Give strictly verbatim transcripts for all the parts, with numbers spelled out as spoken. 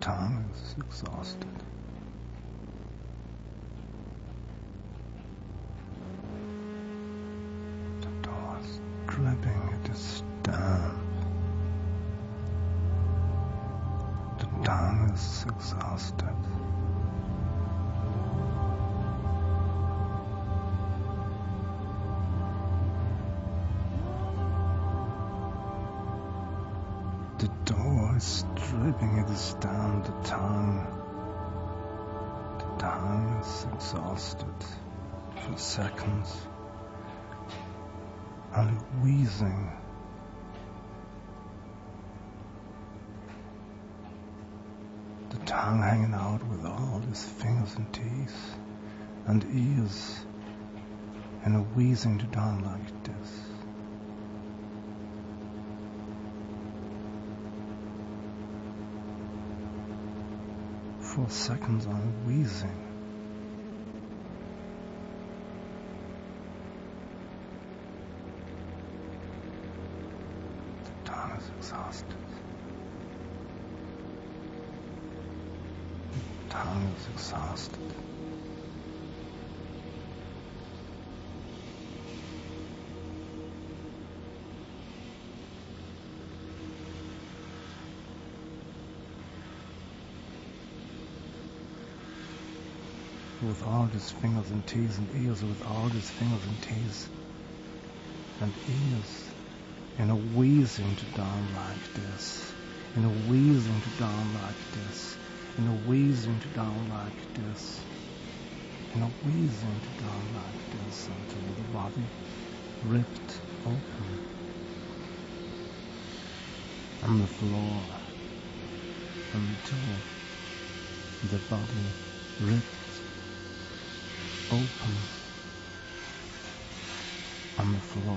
tongue is exhausted. The door is dripping, it is damp. The tongue is exhausted. The door is dripping, it is down the tongue. The tongue is exhausted for seconds, only wheezing. The tongue hanging out with all its fingers and teeth and ears, and a wheezing to down like this. For seconds I'm wheezing. The tongue is exhausted. The tongue is exhausted. With all his fingers and teeth and ears, with all his fingers and teeth and ears, in a wheezing to down like this, in a wheezing to down like this, in a wheezing to down like this, in a wheezing to down like this, until the body ripped open on the floor, until the body ripped open on the floor.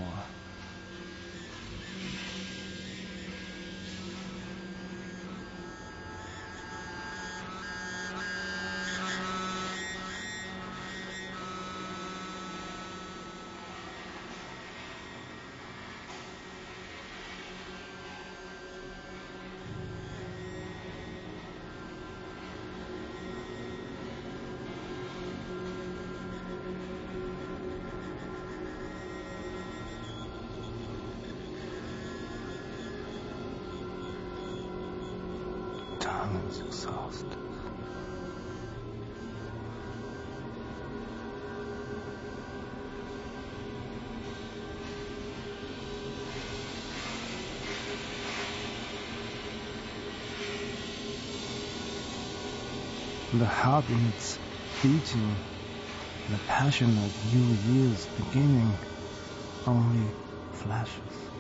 Tongue is exhausted. The heart in its beating, the passionate new year's beginning, only flashes.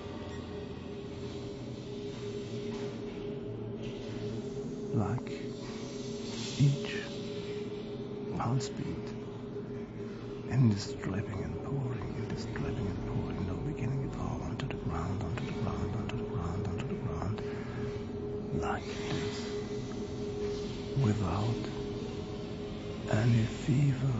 Like each pulse beat, and it is dripping and pouring, it is dripping and pouring, no beginning at all, onto the ground, onto the ground, onto the ground, onto the ground, like this, without any fever.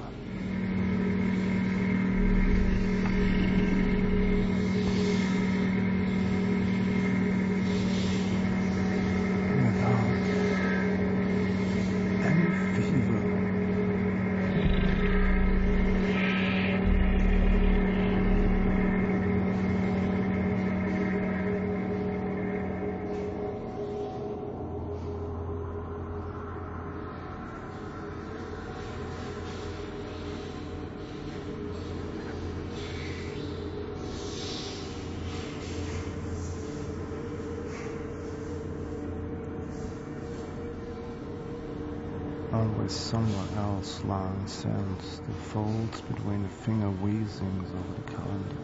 Always somewhere else lying sands, the folds between the finger wheezings over the calendar.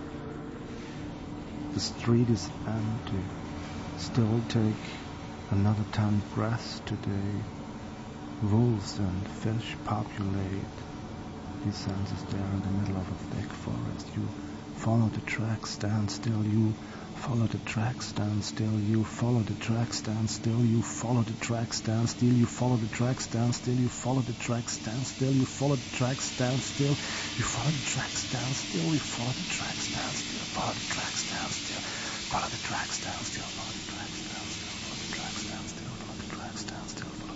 The street is empty. Still take another ten breaths today. Wolves and fish populate these senses there in the middle of a thick forest. You follow the track, stand still, you follow the track, stand still, you follow the track, stand still, you follow the track, stand still, you follow the track, stand still, you follow the track, stand still, you follow the track, stand still, you follow the track, stand still, you follow the track, stand still, follow the track, stand still, follow the track, stand still, follow the track, stand still, follow the track, stand still, follow the track, stand still, follow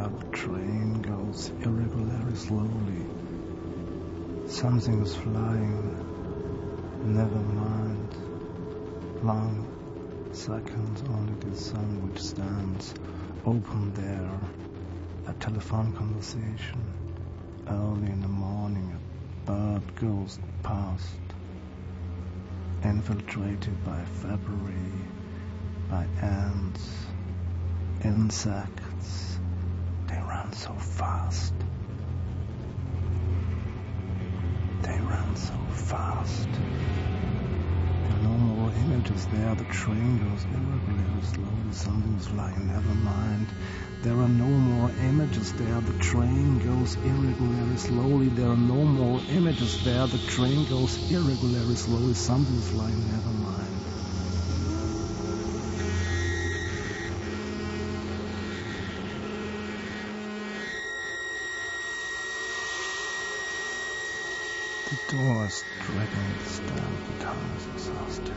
there, the train goes irregularly slowly. Something is flying, never mind. Long seconds, only the sun which stands open there. A telephone conversation. Early in the morning, a bird goes past. Infiltrated by February, by ants, insects. They run so fast. They run so fast. There are no more images there. The train goes irregularly slowly. Something's flying, never mind. There are no more images there. The train goes irregularly slowly. There are no more images there. The train goes irregularly slowly. Something's flying, never mind. The door is dragging its down. The town is exhausted.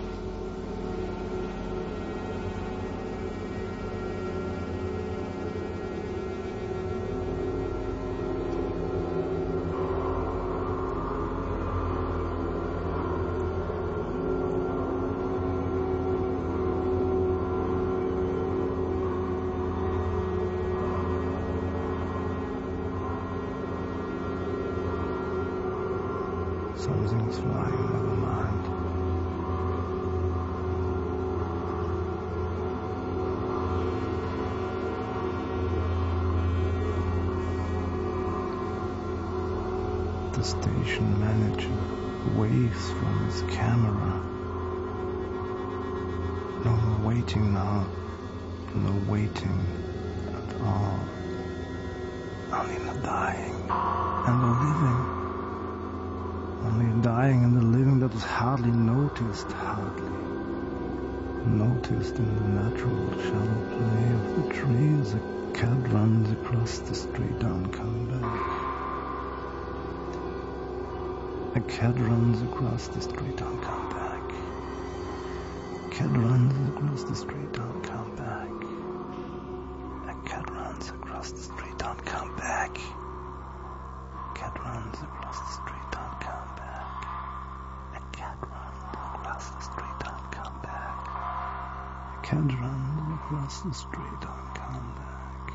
Something's flying, never mind. The station manager waves from his camera. No more waiting now. No waiting at all. Only the dying and the living. Only dying and the living that is hardly noticed, hardly noticed in the natural shallow play of the trees. A cat runs across the street on coming back. A cat runs across the street on come back. A cat runs across the street on come back. A cat runs across the street on come back. A cat runs across the street on come back. A cat runs across the street on come back. A cat runs across the street on come back.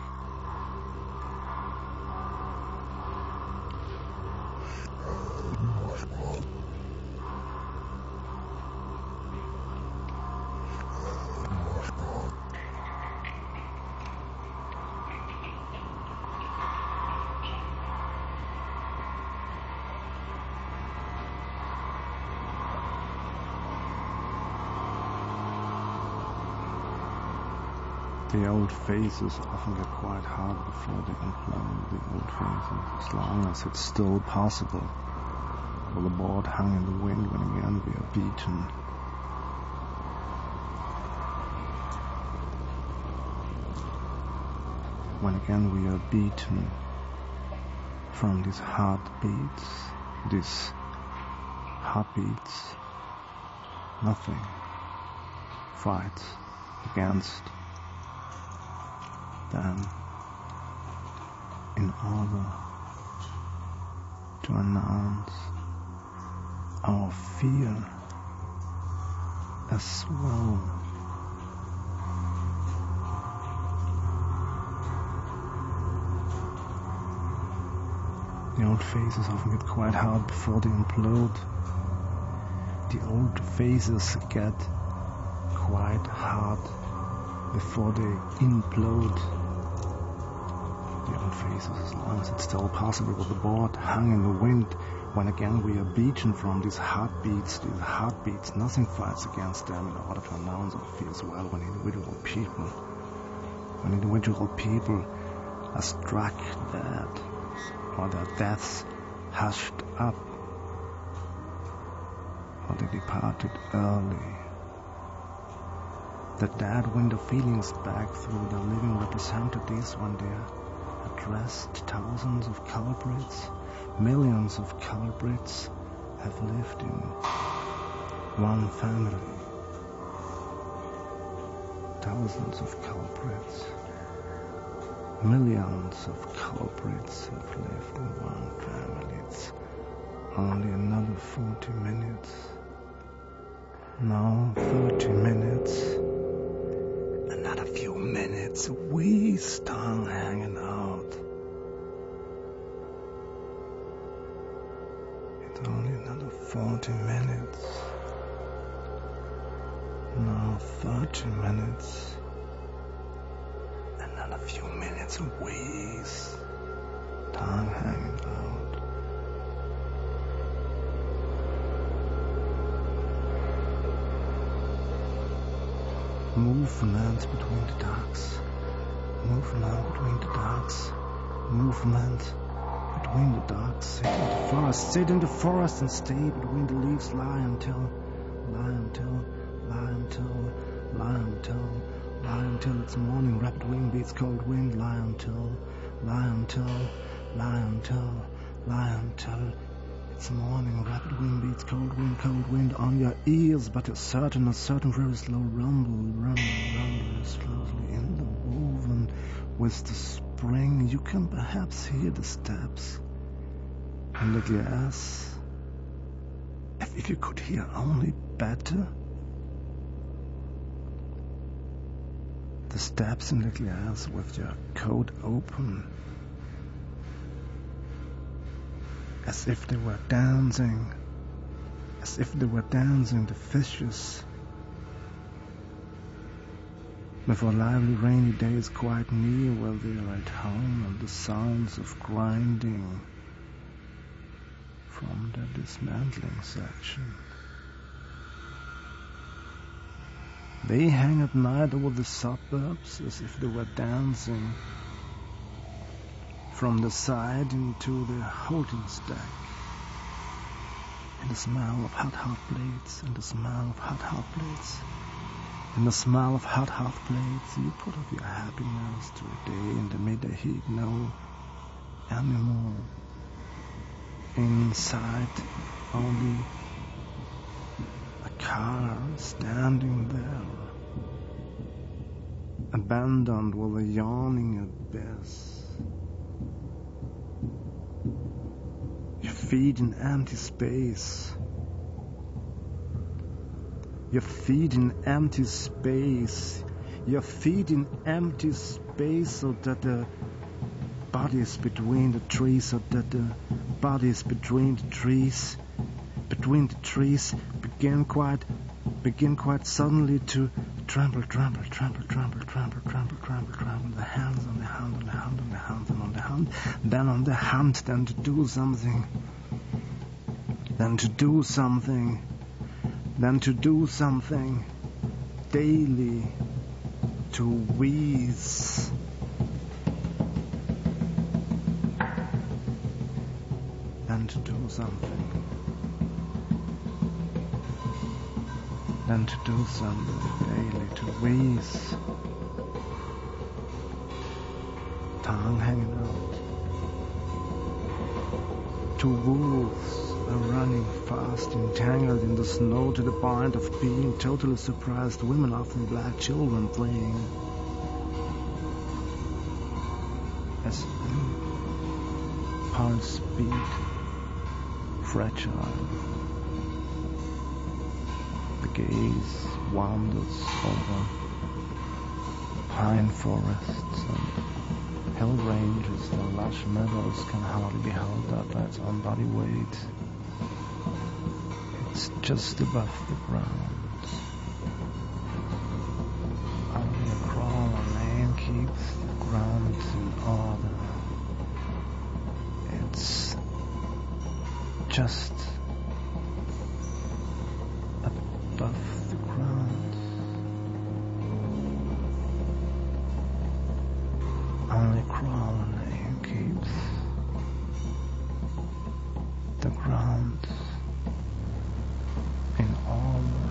The old faces often get quite hard before they implode. The old faces, as long as it's still possible, will the board hang in the wind when again we are beaten. When again we are beaten from these heartbeats, these heartbeats, nothing fights against them in order to announce our fear as well. The old faces often get quite hard before they implode. The old faces get quite hard before they implode. The old faces, as long as it's still possible, with the board hung in the wind. When again we are beaten from these heartbeats, these heartbeats, nothing fights against them in order to announce our fears well. When individual people, when individual people are struck dead, or their deaths hushed up, or they departed early. The dead window feelings back through the living representatives when they addressed thousands of culprits, millions of culprits have lived in one family. Thousands of culprits Millions of culprits have lived in one family. It's only another forty minutes. Now thirty minutes. Another few minutes. Wee tongue hanging out. It's only another forty minutes. Now thirty minutes. Another few minutes of wheeze. Tongue hanging out. Movement between the ducks. Movement between the ducks. Movement between the ducks. Sit in the forest. Sit in the forest and stay between the leaves. Lie until, lie until, lie until, lie until, lie until it's morning. Rapid wing beats cold wind. Lie until, lie until, lie until, lie until it's morning. Rapid wing beats cold wind, cold wind on your ears. But a certain, a certain very slow rumble, rumble, rumble slowly in the woven with the spring. You can perhaps hear the steps in the glass. If, if you could hear only better. The steps in the glass with your coat open, as if they were dancing, as if they were dancing, the fishes. Before lively rainy day is quite near, while they are at home, and the sounds of grinding from the dismantling section. They hang at night over the suburbs as if they were dancing from the side into the holding stack. And the smell of hot, hot plates, and the smell of hot, hot plates, and the smell of hot, hot plates. You put up your happiness to a day in the midday heat, no animal inside, only a car standing there, abandoned with a yawning abyss. Your feet in empty space. Your feet in empty space. Your feet in empty space, so that the bodies between the trees, so that the bodies between the trees, between the trees begin quite, begin quite suddenly to trample, trample, trample, trample, trample, trample, trample, trample. The hands on the hand, on the hand, on the hand, and on the hand, then on the hand, then to do something, then to do something, then to do something daily, to wheeze. Then to do something. Then to do something daily, to wheeze. Tongue hanging out. Two wolves are running fast, entangled in the snow to the point of being totally surprised. Women, often black children, playing as pulse beat, fragile. The gaze wanders over pine forests and hill ranges. The lush meadows can hardly be held up by its own body weight. It's just above the ground. Only a crawler lane keeps the ground in order. It's just above the ground. Only crawler lane keeps the ground in order.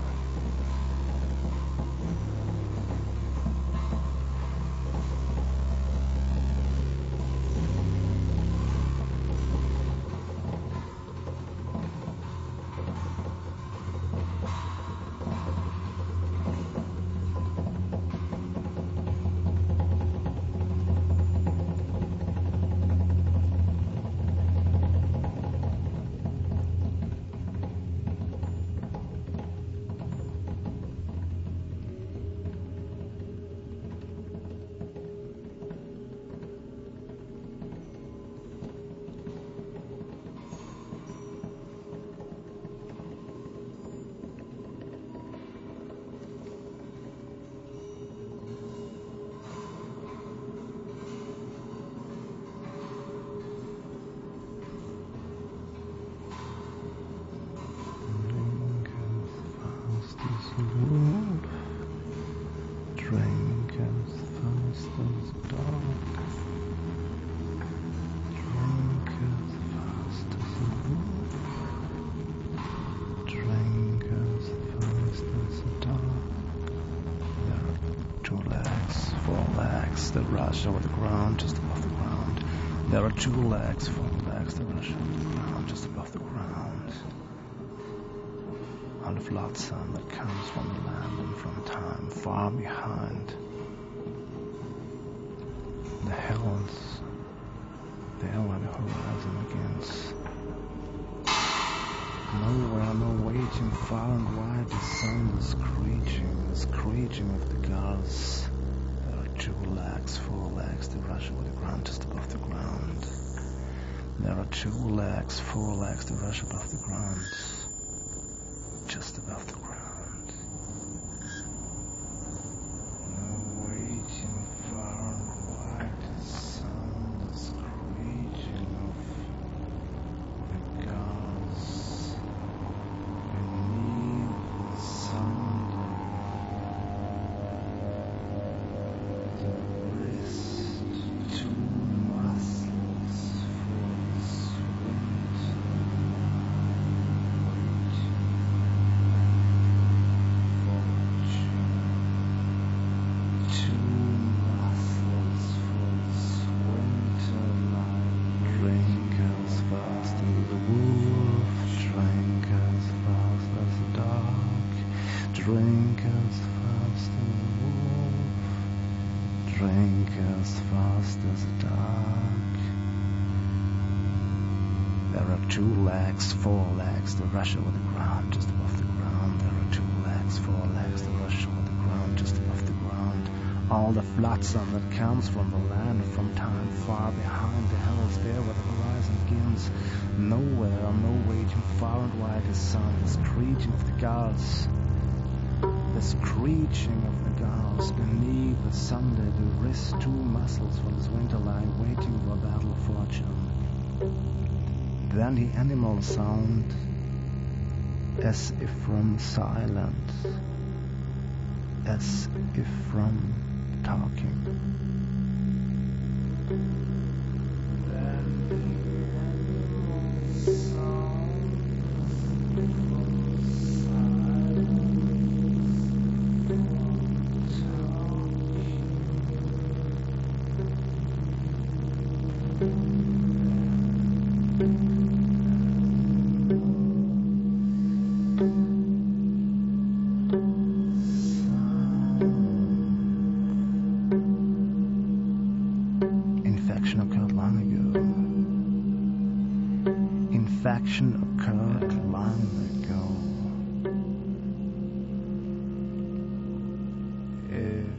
the wolf. Drink as fast as the dog. Drink as fast as the wolf. Drink as fast as the dog. There are two legs, four legs that rush over the ground, just above the ground. There are two legs, four legs that rush over the ground, just above the ground. On the flotsam that comes from the land and from time far behind. The hills, there where the horizon begins. Nowhere, no waiting, far and wide, the sun is screeching, the screeching of the gulls. There are two legs, four legs, that rush over the ground, just above the ground. There are two legs, four legs, that rush above the ground, just above the ground. No waiting, far and wide, the sun is screeching of the gulls. Beneath the sun, the wrist, two muscles for the sweat. Two muscles for the swinter line. Drink as fast as the wolf. Drink as fast as the dog. Drink as fast as the wolf. Drink as fast as the dog. There are two legs, four legs that rush over the ground, just above the ground. There are two legs, four legs that rush over the ground, just above the ground. All the flotsam that comes from the land from time far behind the hills, there where the horizon begins. Nowhere, no waiting, far and wide, the sun, the screeching of the gulls. The screeching of the gulls beneath the Sunday, the wrist, two muscles for this winter lie waiting for a battle of fortune. Then the animal sound, as if from silence, as if from talking. Then the animal sound, from silence, Infection occurred long ago. Infection occurred long ago. If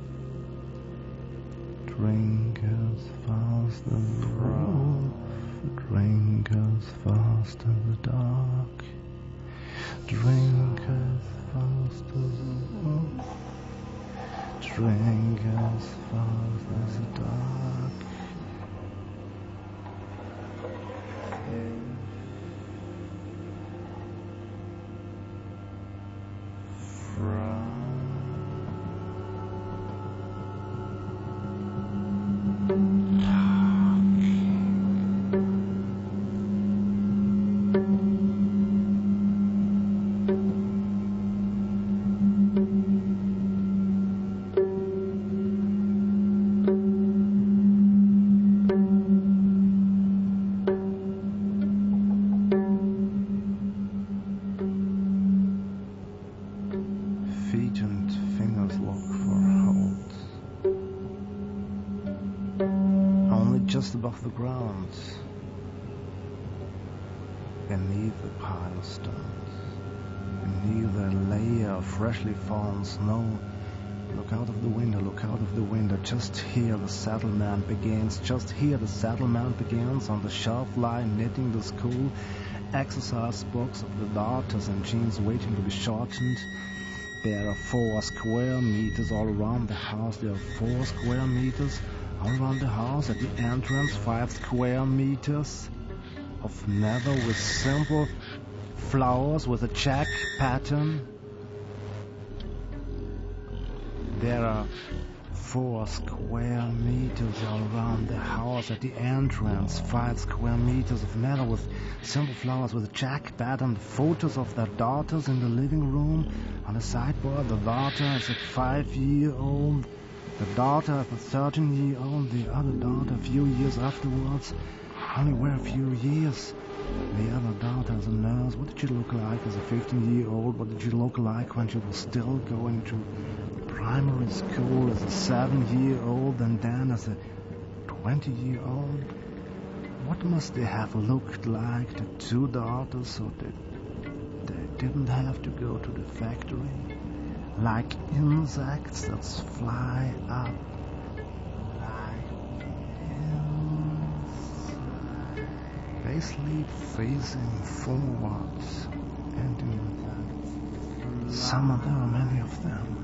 drink as fast as the wolf, drink as fast as the dog, drink as fast as the wolf, drink as fast as the dog. Feet and fingers look for hold. Only just above the ground, beneath the pile of stones, beneath a layer of freshly fallen snow. Look out of the window, look out of the window. Just here the settlement begins. Just here the settlement begins. On the shelf lie knitting the school exercise books of the daughters and jeans waiting to be shortened. There are four square meters all around the house. There are four square meters all around the house. At the entrance, five square meters of nether with simple flowers with a check pattern. There are four square meters all around the house at the entrance, five square meters of meadow with simple flowers with a jack bed and photos of their daughters in the living room. On the sideboard, the daughter is a five-year-old, the daughter is a thirteen-year-old, the other daughter a few years afterwards. Only were a few years. The other daughter is a nurse. What did she look like as a fifteen-year-old? What did she look like when she was still going to primary school as a seven-year-old and then as a twenty-year-old? What must they have looked like, the two daughters, so that they didn't have to go to the factory? Like insects that fly up. Like insects. They sleep facing forwards. And in the summer there are many of them.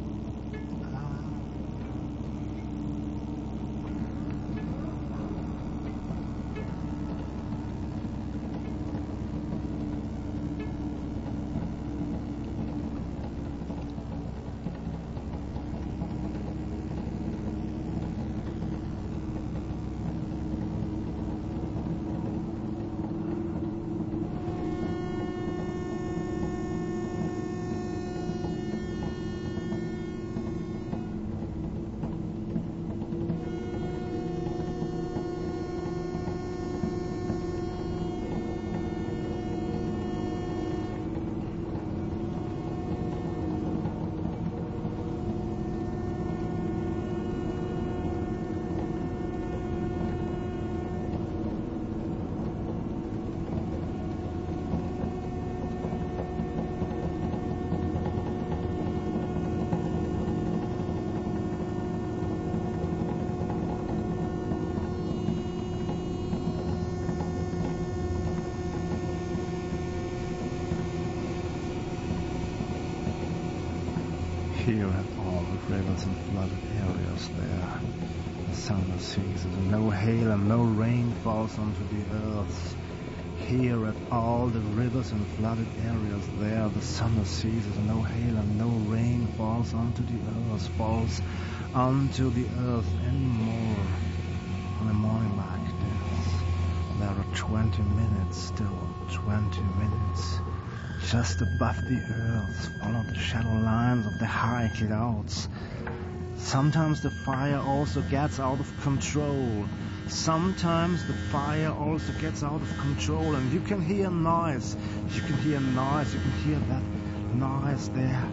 Here at all the rivers and flooded areas there, the summer season, no hail and no rain falls onto the earth. Here at all the rivers and flooded areas there, the summer season, no hail and no rain falls onto the earth, falls onto the earth anymore. On a morning like this, there are twenty minutes still, twenty minutes. Just above the earth, follow the shadow lines of the high clouds. Sometimes the fire also gets out of control. Sometimes the fire also gets out of control, and you can hear noise. You can hear noise. You can hear that noise there.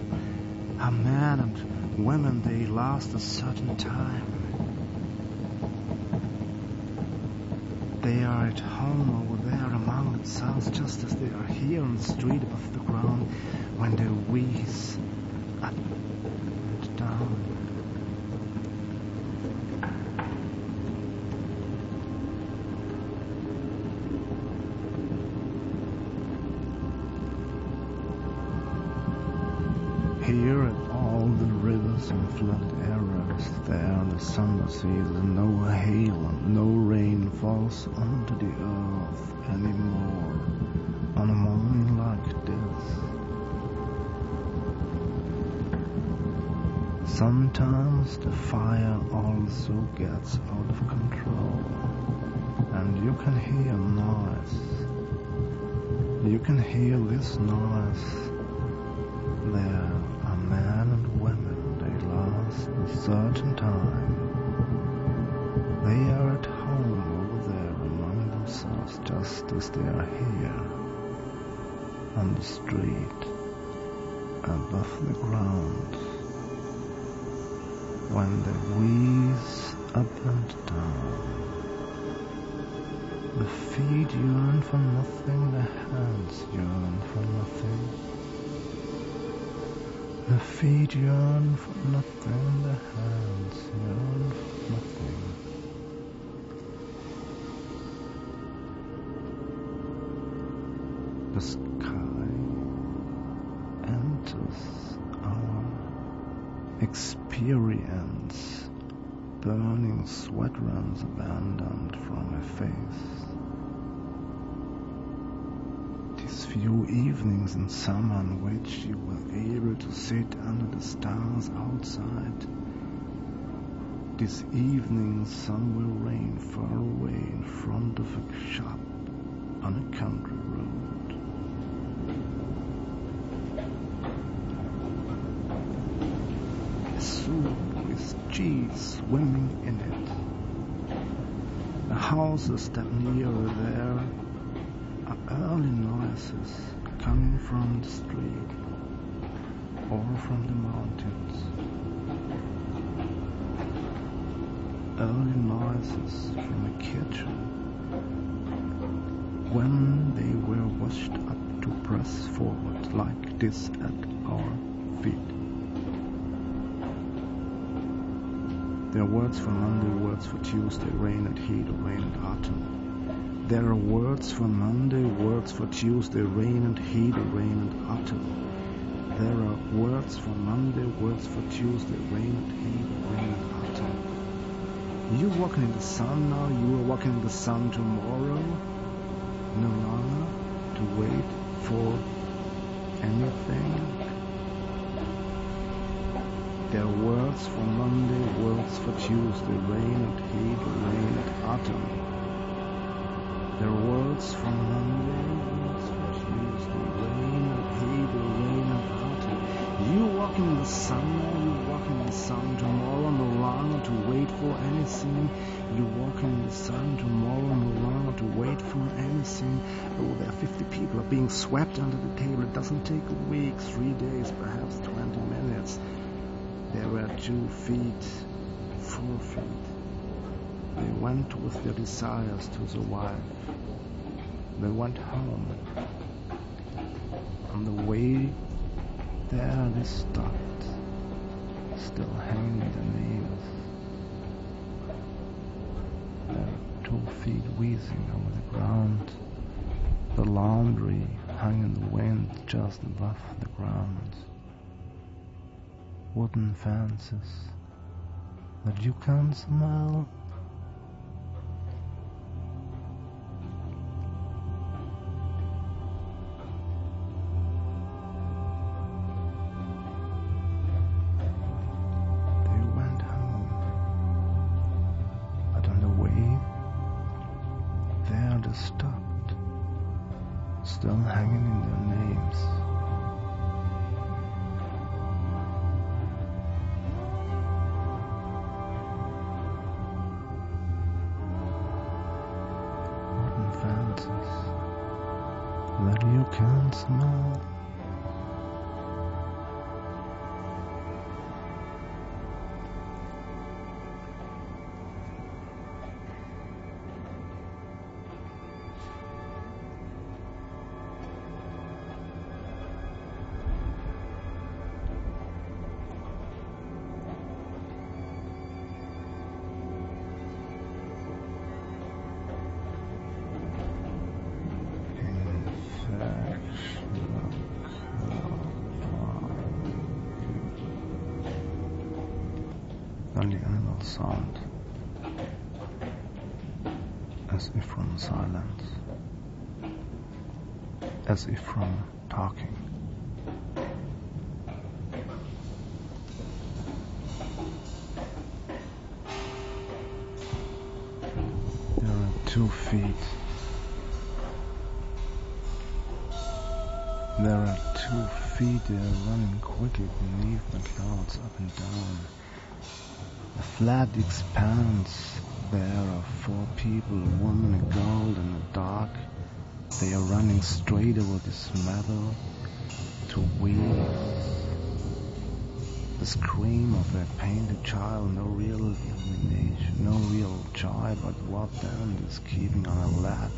A man and women, they last a certain time. They are at home over there among themselves, just as they are here on the street above the ground, when they wheeze up and down. Here at all the rivers and flooded areas, there in the summer season, no hail and no rain falls onto the earth anymore on a morning like this. Sometimes the fire also gets out of control, and you can hear noise. You can hear this noise. There are men and women, they last a certain time. They are at home over there among themselves, just as they are here on the street above the ground, when they wheeze up and down. The feet yearn for nothing, the hands yearn for nothing. The feet yearn for nothing, the hands yearn for nothing. The sky enters our experience, burning sweat runs abandoned from her face. The these few evenings in summer in which you were able to sit under the stars outside. This evening sun will rain far away in front of a shop on a country road. A soup with cheese swimming in it. The houses that near there are early noises coming from the street or from the mountains. Early noises from a kitchen when they were washed up to press forward like this at our feet. There are words for Monday, words for Tuesday, rain and heat, or rain and autumn. There are words for Monday, words for Tuesday, rain and heat, or rain and autumn. There are words for Monday, words for Tuesday, rain and heat, or rain and autumn. You're walking in the sun now, you are walking in the sun tomorrow, no longer to wait for anything. There are words for Monday, words for Tuesday, rain and heat, rain and autumn. There are words for Monday, words for Tuesday, rain and heat, rain and autumn. You walking in the sun now, you walking in the sun tomorrow, no longer to wait for anything. You walking in the sun tomorrow, no longer to wait for anything. Oh, there are fifty people are being swept under the table. It doesn't take a week, three days, perhaps twenty minutes. There were two feet, four feet. They went with their desires to survive. They went home. On the way there they stopped, still hanging their nails. Their two feet wheezing over the ground. The laundry hung in the wind just above the ground. Wooden fences that you can smell. They went home, but on the way there they stopped, still hanging in their names. That you can smell. Only animal sound, as if from silence, as if from talking. There are two feet. There are two feet, they are running quickly beneath the clouds, up and down. A flat expanse, there are four people, a woman, a girl, and a dog. They are running straight over this meadow to wheels. The scream of a painted child, no real illumination, no real joy, but what then is keeping on alert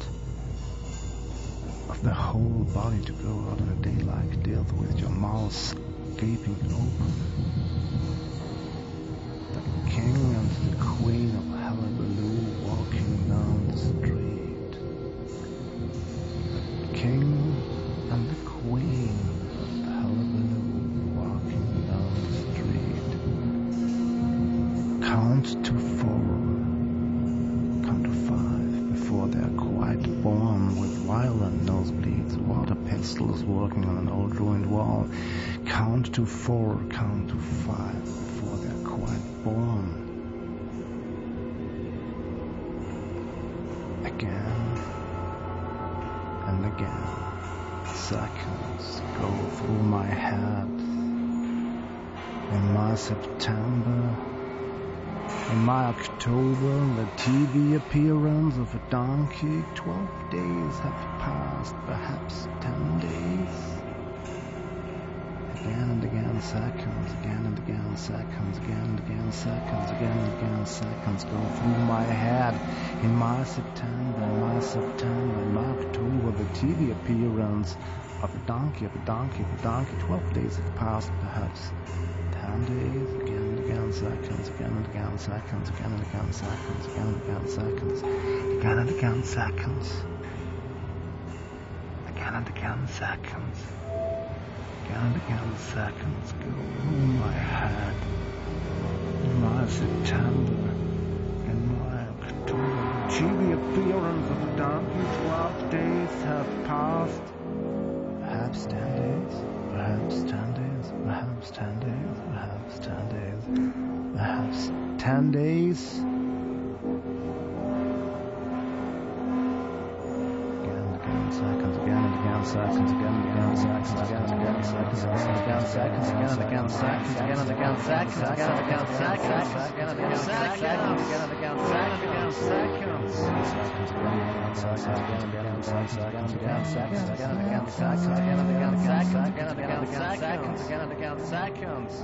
of the whole body to go out on a day like this with your mouth gaping open. The king and the queen of Hullabaloo walking down the street. The king and the queen of Hullabaloo walking down the street. Count to four, count to five before they are quite born with violent nosebleeds, water walking on an old ruined wall. Count to four, count to five before they're quite born. Again and again, seconds go through my head. In my September, in my October, the T V appearance of a donkey, twelve days have passed, perhaps ten days. Again and again seconds, again and again seconds, again and again seconds, again and again seconds go through my head. In my September, in my September, in my October, the T V appearance of a donkey, of a donkey, of a donkey, twelve days have passed, perhaps ten days, again and again seconds, again and again seconds, again and again seconds, again and again seconds, again and again seconds, again and again seconds, again and again seconds go through my head. In my September, in my October, the T V appearance of a donkey, twelve days have passed, perhaps ten days, perhaps ten days, perhaps ten days, perhaps ten days, perhaps ten days. Seconds, again and again seconds, again and again seconds, again and again seconds, again and again seconds, again and again seconds, again and again seconds, again and again seconds, again and again seconds, again and again seconds, seconds, again and again seconds, again and again seconds, again and again seconds, again and again seconds, again and again seconds, again and again seconds, again and again seconds.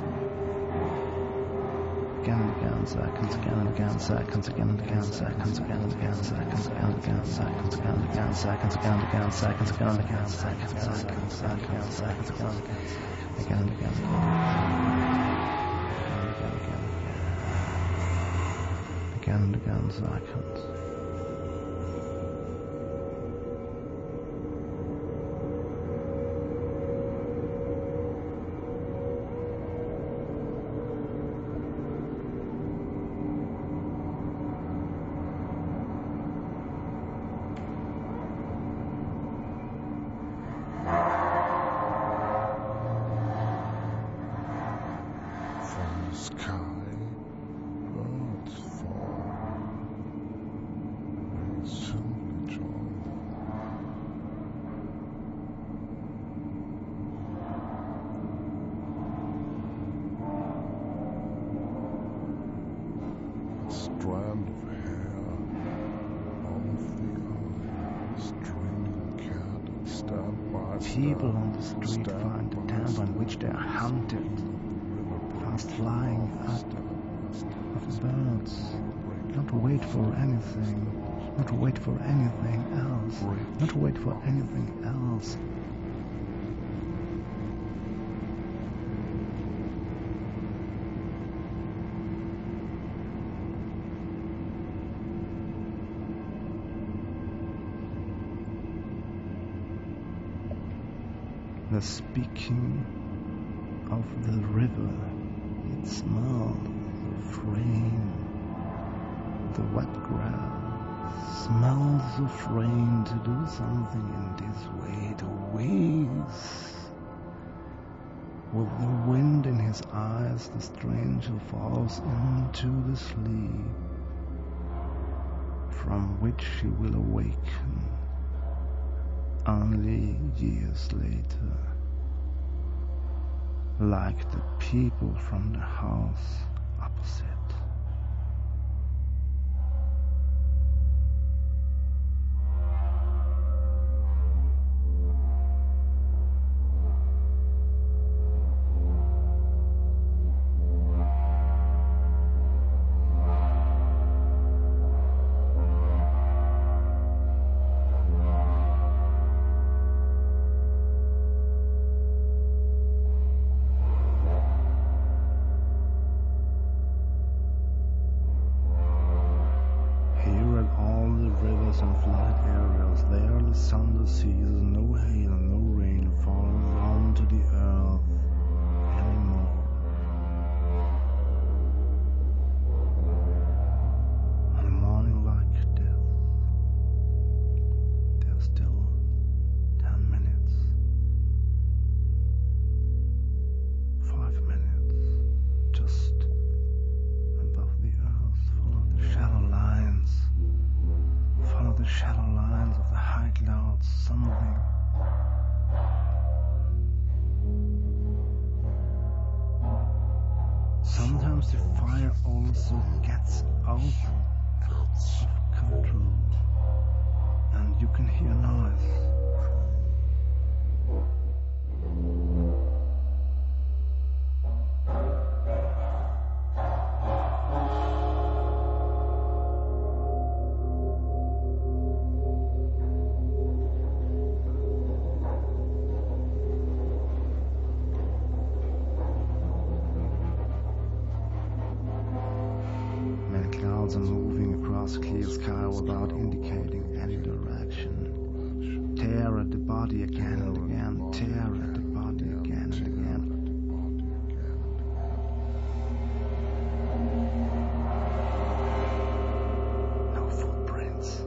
Again and again seconds, again and again seconds, again and again seconds, again and again seconds, again and again seconds, again and again seconds, again and again seconds, again and again seconds, seconds, again seconds, again again, again again, again and again seconds. People on the street find a tent on which they are hunted, fast flying up of birds, not wait for anything, not wait for anything else, not wait for anything else. The speaking of the river, it smelled of rain, the wet grass smells of rain. To do something in this way, to waste. With the wind in his eyes, the stranger falls into the sleep from which he will awaken only years later, like the people from the house opposite. sometimes the fire also gets out of control, and you can hear noise. Clouds are moving across a clear sky without indicating any direction. Tear at the body again and again, tear at the body again and again. No footprints.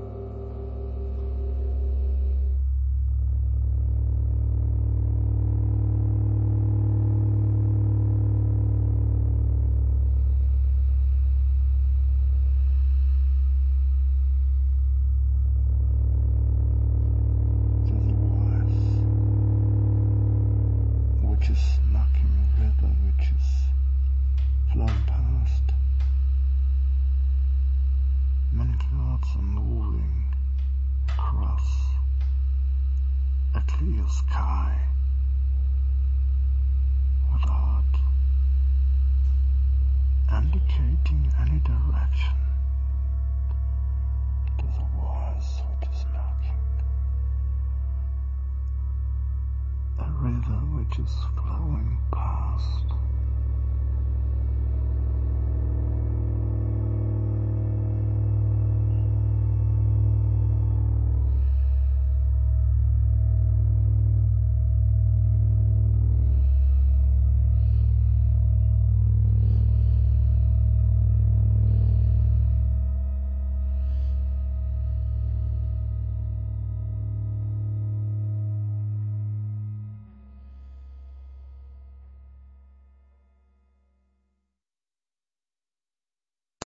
Clear sky without indicating any direction. There's a voice which is knocking. A river which is flowing past.